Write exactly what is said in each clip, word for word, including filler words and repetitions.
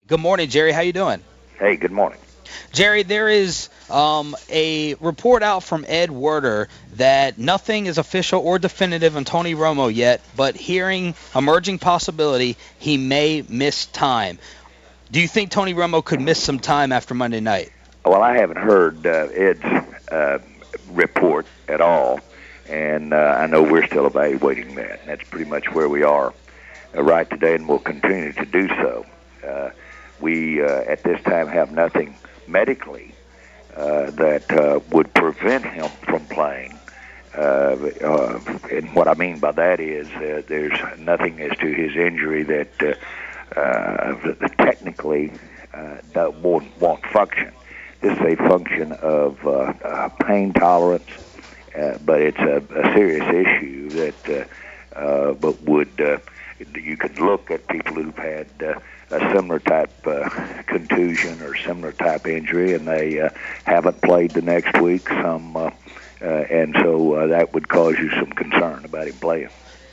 Good morning, Jerry. How you doing? Hey, good morning. Jerry, there is um, a report out from Ed Werder that nothing is official or definitive on Tony Romo yet, but hearing emerging possibility he may miss time. Do you think Tony Romo could miss some time after Monday night? Well, I haven't heard uh, Ed's uh, report at all, and uh, I know we're still evaluating that. And that's pretty much where we are uh, right today, and we'll continue to do so. Uh, we, uh, at this time, have nothing medically uh, that uh, would prevent him from playing. Uh, uh, and what I mean by that is uh, there's nothing as to his injury that uh, uh, technically uh, that won't, won't function. This is a function of uh, uh, pain tolerance, uh, but it's a, a serious issue that uh, uh, but would uh, you could look at people who've had uh, a similar type uh, contusion or similar type injury, and they uh, haven't played the next week. Some, uh, uh, and so uh, that would cause you some concern about him playing.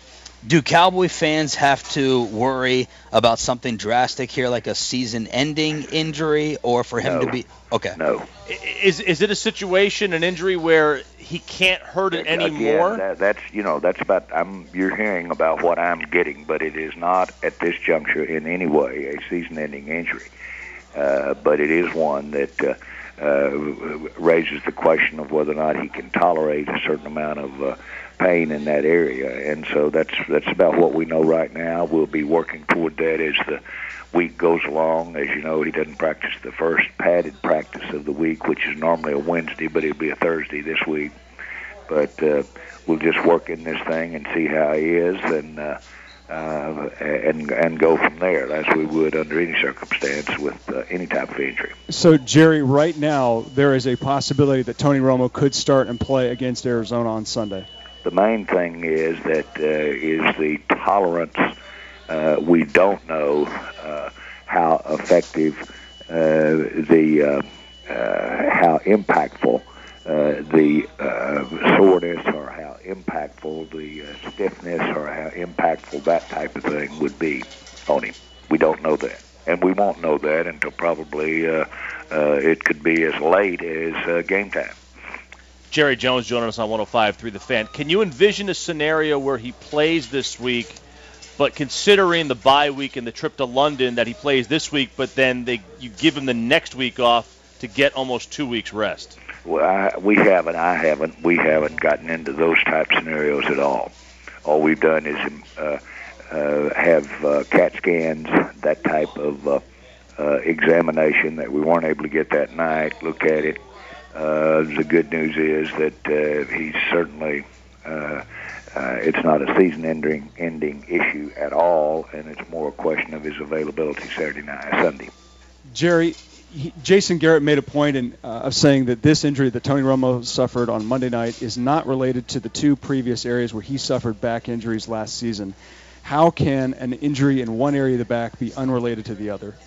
Do Cowboy fans have to worry about something drastic here, like a season-ending injury, or for him no. to be okay? No. Is is it a situation, an injury where he can't hurt it Again, anymore? That, that's you know that's about I'm you're hearing about what I'm getting, but it is not at this juncture in any way a season-ending injury. Uh, but it is one that uh, uh, raises the question of whether or not he can tolerate a certain amount of uh, pain in that area, and so that's that's about what we know right now. We'll be working toward that as the week goes along. As you know, he doesn't practice the first padded practice of the week, which is normally a Wednesday, but it'll be a Thursday this week. But uh, we'll just work in this thing and see how he is, and uh, uh, and and go from there, as we would under any circumstance with uh, any type of injury. So, Jerry, right now there is a possibility that Tony Romo could start and play against Arizona on Sunday. The main thing is that uh, is the tolerance. Uh, we don't know uh, how effective uh, the uh, uh, how impactful uh, the uh, soreness or how impactful the uh, stiffness or how impactful that type of thing would be on him. We don't know that, and we won't know that until probably uh, uh, it could be as late as uh, game time. Jerry Jones joining us on one oh five point three The Fan. Can you envision a scenario where he plays this week, but considering the bye week and the trip to London, that he plays this week, but then they you give him the next week off to get almost two weeks rest? Well, I, we haven't. I haven't. We haven't gotten into those type scenarios at all. All we've done is uh, uh, have uh, CAT scans, that type of uh, uh, examination that we weren't able to get that night. Look at it. Uh, the good news is that uh, he's certainly, uh, uh, it's not a season-ending ending issue at all, and it's more a question of his availability Saturday night, Sunday. Jerry, he, Jason Garrett made a point in, uh, of saying that this injury that Tony Romo suffered on Monday night is not related to the two previous areas where he suffered back injuries last season. How can an injury in one area of the back be unrelated to the other?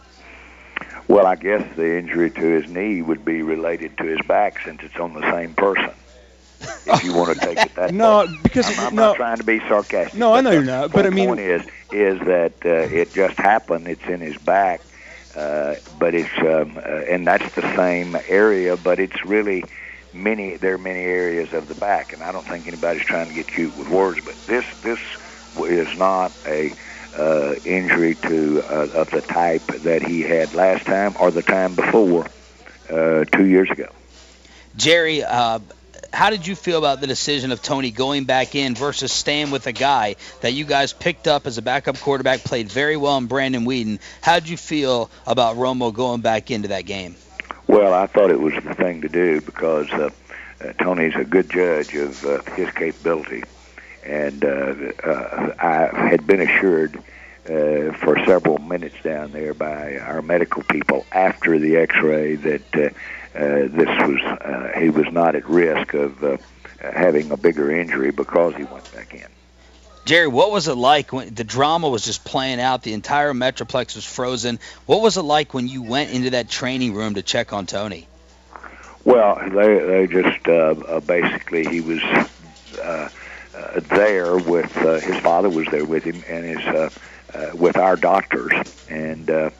Well, I guess the injury to his knee would be related to his back since it's on the same person. If you want to take it that no, way. because I'm, I'm no, not trying to be sarcastic. No, I know you're not. But I mean, the point is, is that uh, it just happened. It's in his back, uh, but it's um, uh, and that's the same area. But it's really many. There are many areas of the back, and I don't think anybody's trying to get cute with words. But this this is not a Uh, injury to uh, of the type that he had last time or the time before, uh, two years ago. Jerry, uh, how did you feel about the decision of Tony going back in versus staying with a guy that you guys picked up as a backup quarterback, played very well in Brandon Weeden? How did you feel about Romo going back into that game? Well, I thought it was the thing to do because uh, uh, Tony's a good judge of uh, his capability. And uh, uh, I had been assured uh, for several minutes down there by our medical people after the X-ray that uh, uh, this was uh, he was not at risk of uh, having a bigger injury because he went back in. Jerry, what was it like when the drama was just playing out? The entire Metroplex was frozen. What was it like when you went into that training room to check on Tony? Well, they they just uh, uh, basically he was. Uh, Uh, there with uh, his father was there with him and his uh, uh, with our doctors, and uh,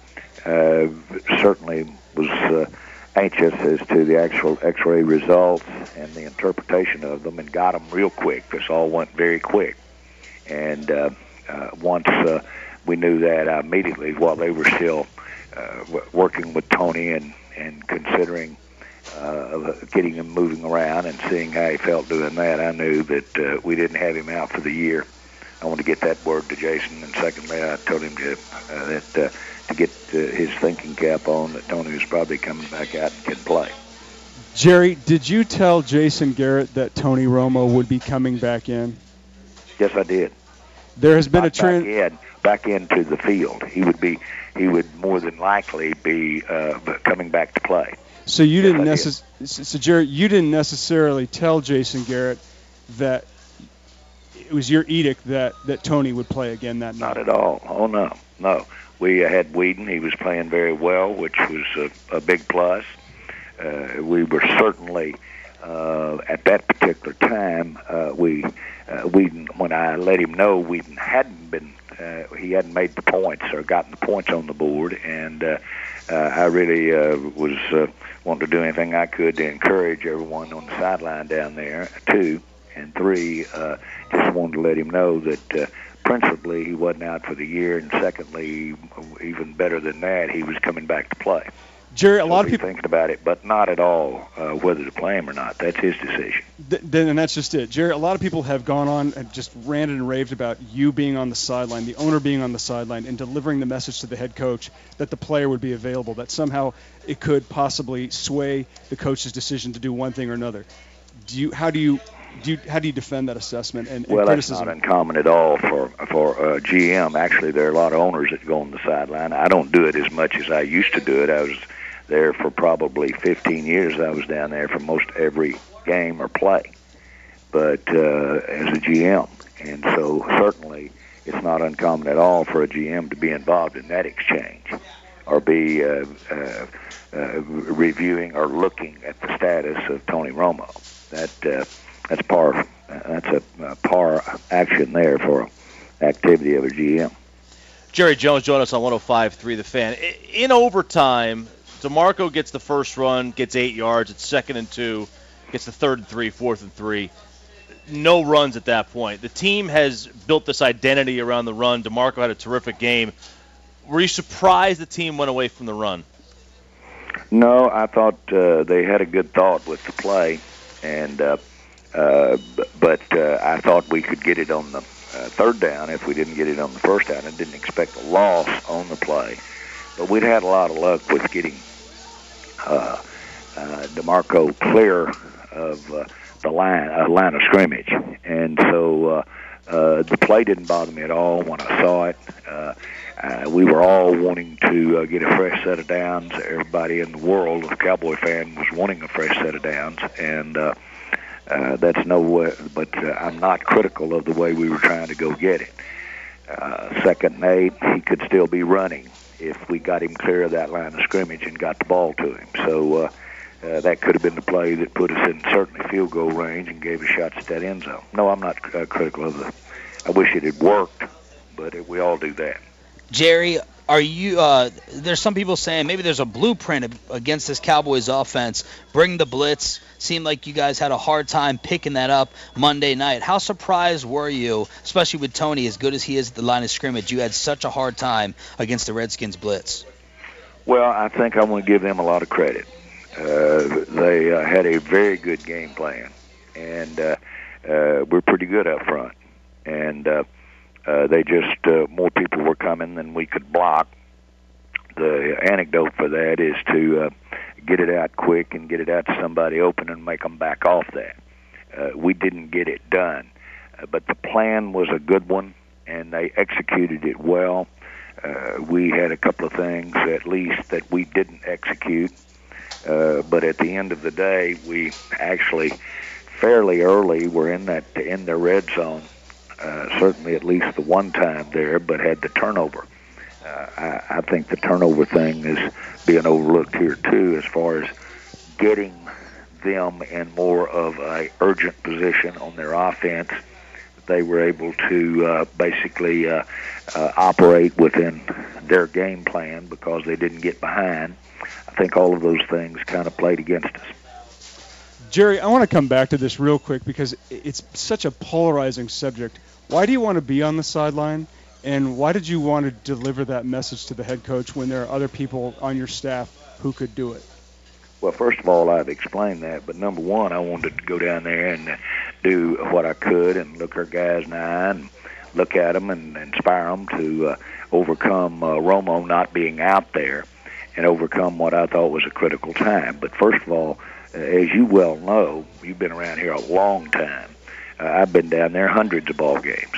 uh, certainly was uh, anxious as to the actual X-ray results and the interpretation of them, and got them real quick. This all went very quick. And uh, uh, once uh, we knew that, I immediately, while they were still uh, w- working with Tony and, and considering uh, getting him moving around and seeing how he felt doing that, I knew that uh, we didn't have him out for the year. I wanted to get that word to Jason, and secondly, I told him to uh, that uh, to get uh, his thinking cap on that Tony was probably coming back out and can play. Jerry, did you tell Jason Garrett that Tony Romo would be coming back in? Yes, I did. There has been Not a trend back, in, back into the field. He would be. He would more than likely be uh, coming back to play. So you yes, didn't did. necessarily. So Jerry, you didn't necessarily tell Jason Garrett that it was your edict that, that Tony would play again that night. Not at all. Oh no, no. We had Whedon. He was playing very well, which was a, a big plus. Uh, we were certainly uh, at that particular time. Uh, we uh, Whedon, when I let him know Whedon hadn't been, uh, he hadn't made the points or gotten the points on the board, and uh, uh, I really uh, was uh, wanting to do anything I could to encourage everyone on the sideline down there. Two and three, uh, just wanted to let him know that. Uh, Principally, he wasn't out for the year, and secondly, even better than that, he was coming back to play. Jerry, a so lot of he's people thinking about it, but not at all uh, whether to play him or not. That's his decision. Th- then, and that's just it, Jerry. A lot of people have gone on and just ranted and raved about you being on the sideline, the owner being on the sideline, and delivering the message to the head coach that the player would be available. That somehow it could possibly sway the coach's decision to do one thing or another. Do you? How do you? Do you, how do you defend that assessment and, and well, criticism? Well, that's not uncommon at all for for uh, G M. Actually, there are a lot of owners that go on the sideline. I don't do it as much as I used to do it. I was there for probably fifteen years. I was down there for most every game or play, but uh, as a G M. And so certainly it's not uncommon at all for a G M to be involved in that exchange or be uh, uh, uh, reviewing or looking at the status of Tony Romo. That uh, That's par. That's a, a par action there for activity of a G M. Jerry Jones joined us on one oh five point three The Fan. In overtime, DeMarco gets the first run, gets eight yards. It's second and two, gets the third and three, fourth and three. No runs at that point. The team has built this identity around the run. DeMarco had a terrific game. Were you surprised the team went away from the run? No, I thought uh, they had a good thought with the play, and. Uh, Uh, but uh, I thought we could get it on the uh, third down if we didn't get it on the first down. I didn't expect a loss on the play. But we'd had a lot of luck with getting uh, uh, DeMarco clear of uh, the line, uh, line of scrimmage. And so uh, uh, the play didn't bother me at all when I saw it. Uh, uh, we were all wanting to uh, get a fresh set of downs. Everybody in the world, a Cowboy fan, was wanting a fresh set of downs. And uh, Uh, that's no way, but uh, I'm not critical of the way we were trying to go get it. Uh, second and eight, he could still be running if we got him clear of that line of scrimmage and got the ball to him. So uh, uh, that could have been the play that put us in certainly field goal range and gave us shots at that end zone. No, I'm not uh, critical of the. I wish it had worked, but it, we all do that. Jerry, are you? Uh, there's some people saying maybe there's a blueprint against this Cowboys offense. Bring the blitz. Seemed like you guys had a hard time picking that up Monday night. How surprised were you, especially with Tony, as good as he is at the line of scrimmage, you had such a hard time against the Redskins blitz? Well, I think I want to give them a lot of credit. Uh, they uh, had a very good game plan, and uh, uh, we're pretty good up front. And uh, uh, they just, uh, more people were coming than we could block. The anecdote for that is to uh, get it out quick and get it out to somebody open and make them back off that. Uh, we didn't get it done, uh, but the plan was a good one, and they executed it well. Uh, we had a couple of things, at least, that we didn't execute, uh, but at the end of the day, we actually fairly early were in that in the red zone, uh, certainly at least the one time there, but had the turnover. Uh, I, I think the turnover thing is being overlooked here, too, as far as getting them in more of a urgent position on their offense. they were able to uh, basically uh, uh, operate within their game plan because they didn't get behind. I think all of those things kind of played against us. Jerry, I want to come back to this real quick because it's such a polarizing subject. Why do you want to be on the sideline, and why did you want to deliver that message to the head coach when there are other people on your staff who could do it? Well, first of all, I've explained that, but number one, I wanted to go down there and do what I could and look our guys in the eye and look at them and inspire them to uh, overcome uh, Romo not being out there and overcome what I thought was a critical time. But first of all, uh, as you well know, you've been around here a long time. Uh, I've been down there hundreds of ball games,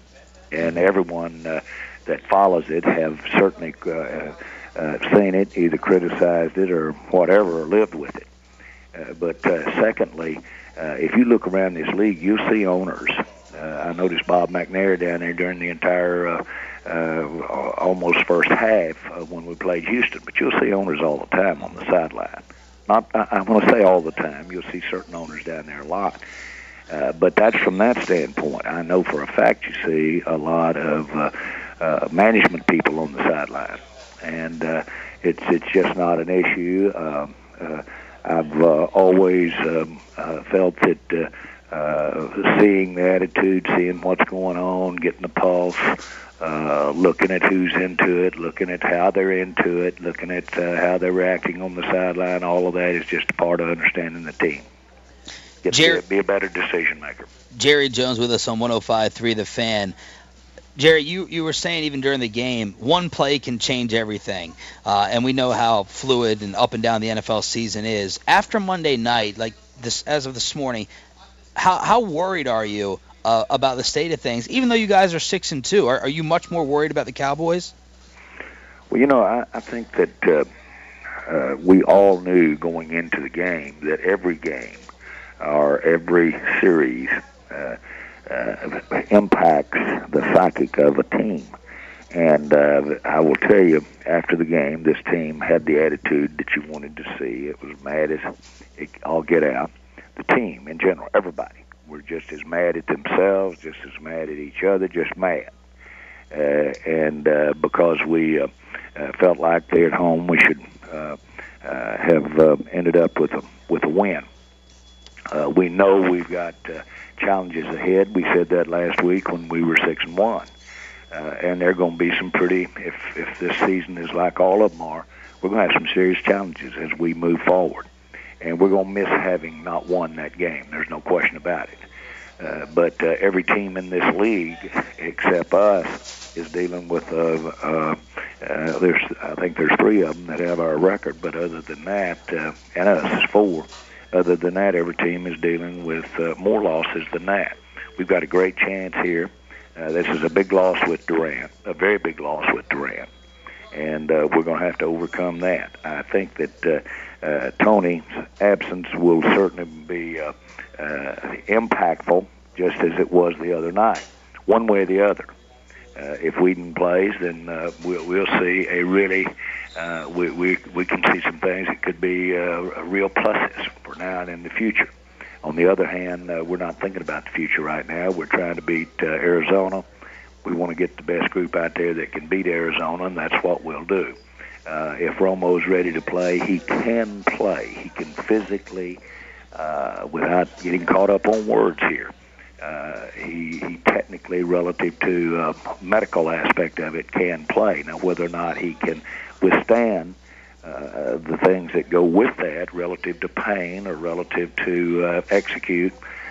and everyone uh, that follows it have certainly uh, uh, seen it, either criticized it or whatever, or lived with it. Uh, but uh, secondly, uh, if you look around this league, you'll see owners. Uh, I noticed Bob McNair down there during the entire uh, uh, almost first half uh, when we played Houston, but you'll see owners all the time on the sideline. Not, I, I want to say all the time. You'll see certain owners down there a lot. Uh, but that's from that standpoint. I know for a fact you see a lot of uh, uh, management people on the sideline, and uh, it's it's just not an issue. Uh, uh, I've uh, always um, uh, felt that uh, uh, seeing the attitude, seeing what's going on, getting the pulse, uh, looking at who's into it, looking at how they're into it, looking at uh, how they're reacting on the sideline, all of that is just a part of understanding the team. Get Jerry, to be a better decision maker. Jerry Jones with us on one oh five point three The Fan. Jerry, you, you were saying even during the game, one play can change everything. Uh, and we know how fluid and up and down the N F L season is. After Monday night, like this, as of this morning, how how worried are you uh, about the state of things? Even though you guys are six and two, are, are you much more worried about the Cowboys? Well, you know, I, I think that uh, uh, we all knew going into the game that every game or every series uh, uh, impacts the psychic of a team. And uh, I will tell you, after the game, this team had the attitude that you wanted to see. It was mad as it all get out. The team in general, everybody, were just as mad at themselves, just as mad at each other, just mad. Uh, and uh, because we uh, uh, felt like there at home we should uh, uh, have uh, ended up with a, with a win. Uh, we know we've got uh, challenges ahead. We said that last week when we were six and one, uh, and there are going to be some pretty. If if this season is like all of them are, we're going to have some serious challenges as we move forward, and we're going to miss having not won that game. There's no question about it. Uh, but uh, every team in this league, except us, is dealing with. Uh, uh, uh, there's I think there's three of them that have our record, but other than that, uh, and us is four. Other than that, every team is dealing with uh, more losses than that. We've got a great chance here. Uh, this is a big loss with Durant, a very big loss with Durant, and uh, we're going to have to overcome that. I think that uh, uh, Tony's absence will certainly be uh, uh, impactful, just as it was the other night, one way or the other. Uh, if Whedon plays, then uh, we'll, we'll see a really uh, we, we we can see some things that could be uh, real pluses for now and in the future. On the other hand, uh, we're not thinking about the future right now. We're trying to beat uh, Arizona. We want to get the best group out there that can beat Arizona, and that's what we'll do. Uh, if Romo's ready to play, he can play. He can physically, uh, without getting caught up on words here. Uh, he, he technically, relative to uh, medical aspect of it, can play. Now, whether or not he can withstand uh, the things that go with that, relative to pain or relative to uh, execute,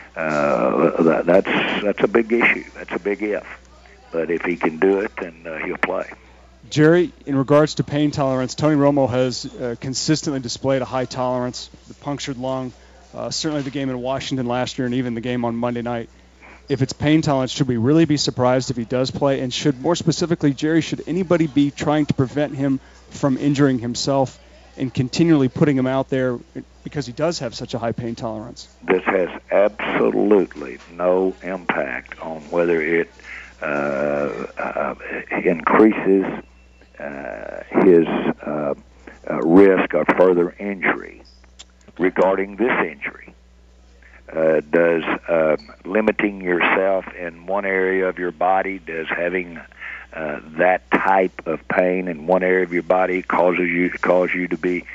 uh, that, that's that's a big issue. That's a big if. But if he can do it, then uh, he'll play. Jerry, in regards to pain tolerance, Tony Romo has uh, consistently displayed a high tolerance. The punctured lung. Uh, certainly the game in Washington last year and even the game on Monday night. If it's pain tolerance, should we really be surprised if he does play? And should, more specifically, Jerry, should anybody be trying to prevent him from injuring himself and continually putting him out there because he does have such a high pain tolerance? This has absolutely no impact on whether it uh, uh, increases uh, his uh, uh, risk of further injury. Regarding this injury, uh, Uh, does uh, limiting yourself in one area of your body, does having uh, that type of pain in one area of your body causes you cause you to be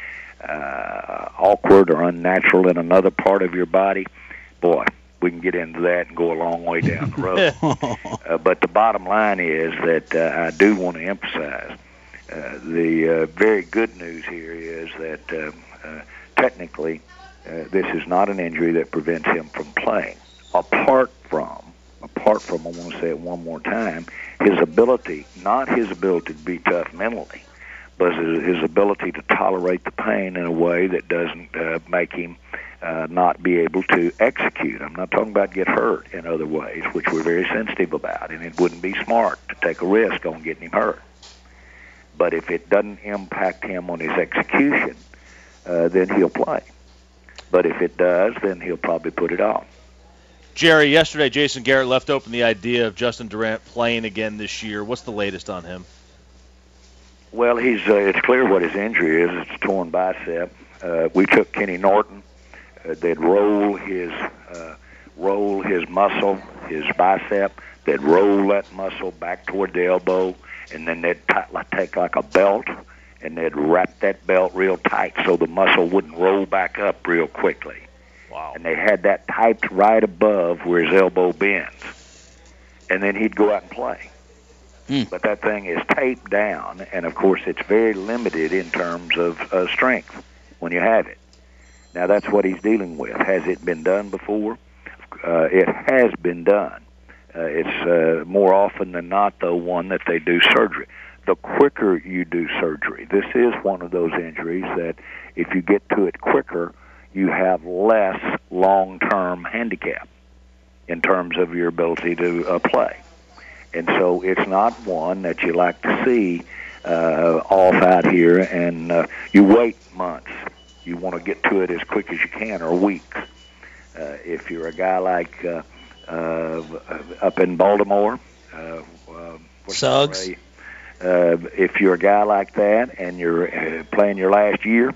uh, awkward or unnatural in another part of your body? Boy, we can get into that and go a long way down the road. uh, but the bottom line is that uh, I do want to emphasize uh, the uh, very good news here is that uh, uh, technically uh, this is not an injury that prevents him from playing. Apart from, apart from, I want to say it one more time, his ability, not his ability to be tough mentally, but his, his ability to tolerate the pain in a way that doesn't uh, make him Uh, not be able to execute. I'm not talking about get hurt in other ways, which we're very sensitive about, and it wouldn't be smart to take a risk on getting him hurt. But if it doesn't impact him on his execution, uh, then he'll play. But if it does, then he'll probably put it on. Jerry, yesterday Jason Garrett left open the idea of Justin Durant playing again this year. What's the latest on him? Well, he's. Uh, it's clear what his injury is. It's a torn bicep. Uh, we took Kenny Norton. Uh, they'd roll his uh, roll his muscle, his bicep. They'd roll that muscle back toward the elbow, and then they'd t- like, take like a belt, and they'd wrap that belt real tight so the muscle wouldn't roll back up real quickly. Wow. And they had that typed right above where his elbow bends. And then he'd go out and play. Mm. But that thing is taped down, and, of course, it's very limited in terms of uh, strength when you have it. Now, that's what he's dealing with. Has it been done before? Uh, it has been done. Uh, it's uh, more often than not, though, one that they do surgery. The quicker you do surgery, this is one of those injuries that if you get to it quicker, you have less long-term handicap in terms of your ability to uh, play. And so it's not one that you like to see uh, off out here, and uh, you wait months. You want to get to it as quick as you can, or weeks. Uh, if you're a guy like uh, uh, up in Baltimore, uh, uh, Suggs. Uh, if you're a guy like that and you're uh, playing your last year,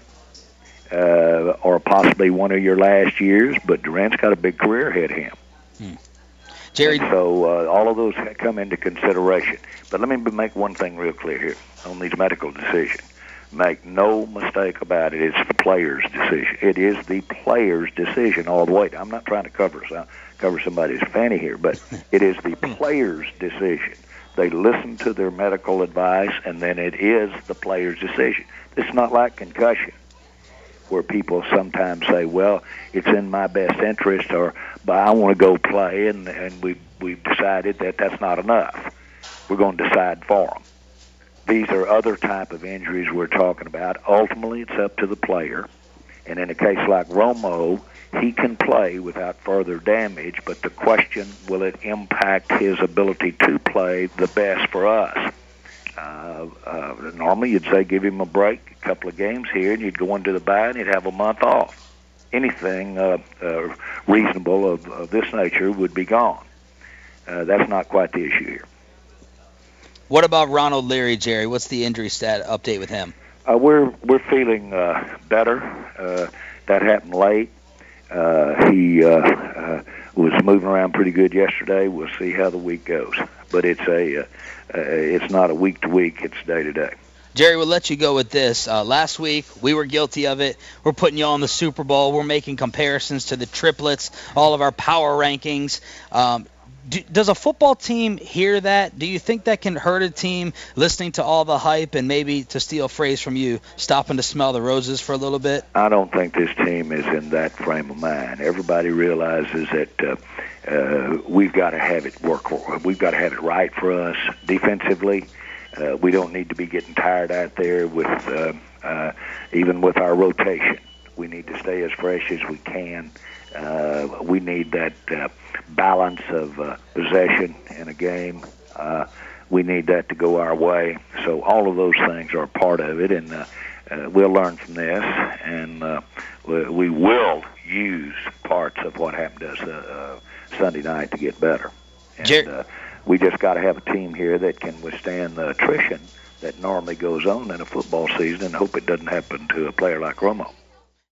uh, or possibly one of your last years, but Durant's got a big career ahead of him. Hmm. Jerry. And so uh, all of those come into consideration. But let me make one thing real clear here on these medical decisions. Make no mistake about it, it's the player's decision. It is the player's decision all the way. I'm not trying to cover so, cover somebody's fanny here, but it is the player's decision. They listen to their medical advice, and then it is the player's decision. It's not like concussion, where people sometimes say, well, it's in my best interest, or but I want to go play, and, and we, we've decided that that's not enough. We're going to decide for them. These are other type of injuries we're talking about. Ultimately, it's up to the player. And in a case like Romo, he can play without further damage, but the question, will it impact his ability to play the best for us? Uh, uh, normally, you'd say give him a break, a couple of games here, and you'd go into the bye, and he'd have a month off. Anything uh, uh, reasonable of, of this nature would be gone. Uh, that's not quite the issue here. What about Ronald Leary, Jerry? What's the injury stat update with him? Uh, we're we're feeling uh, better. Uh, that happened late. Uh, he uh, uh, was moving around pretty good yesterday. We'll see how the week goes. But it's a uh, uh, it's not a week to week. It's day to day. Jerry, we'll let you go with this. Uh, last week, we were guilty of it. We're putting you on the Super Bowl. We're making comparisons to the triplets, all of our power rankings. Um, Do, does a football team hear that? Do you think that can hurt a team listening to all the hype and maybe, to steal a phrase from you, stopping to smell the roses for a little bit? I don't think this team is in that frame of mind. Everybody realizes that uh, uh, we've got to have it work. We've got to have it right for us defensively. Uh, we don't need to be getting tired out there with uh, uh, even with our rotation. We need to stay as fresh as we can. Uh, we need that uh, balance of uh, possession in a game. Uh, we need that to go our way. So all of those things are part of it, and uh, uh, we'll learn from this, and uh, we, we will use parts of what happened to us uh, uh, Sunday night to get better. And Jer- uh, we just got to have a team here that can withstand the attrition that normally goes on in a football season, and hope it doesn't happen to a player like Romo.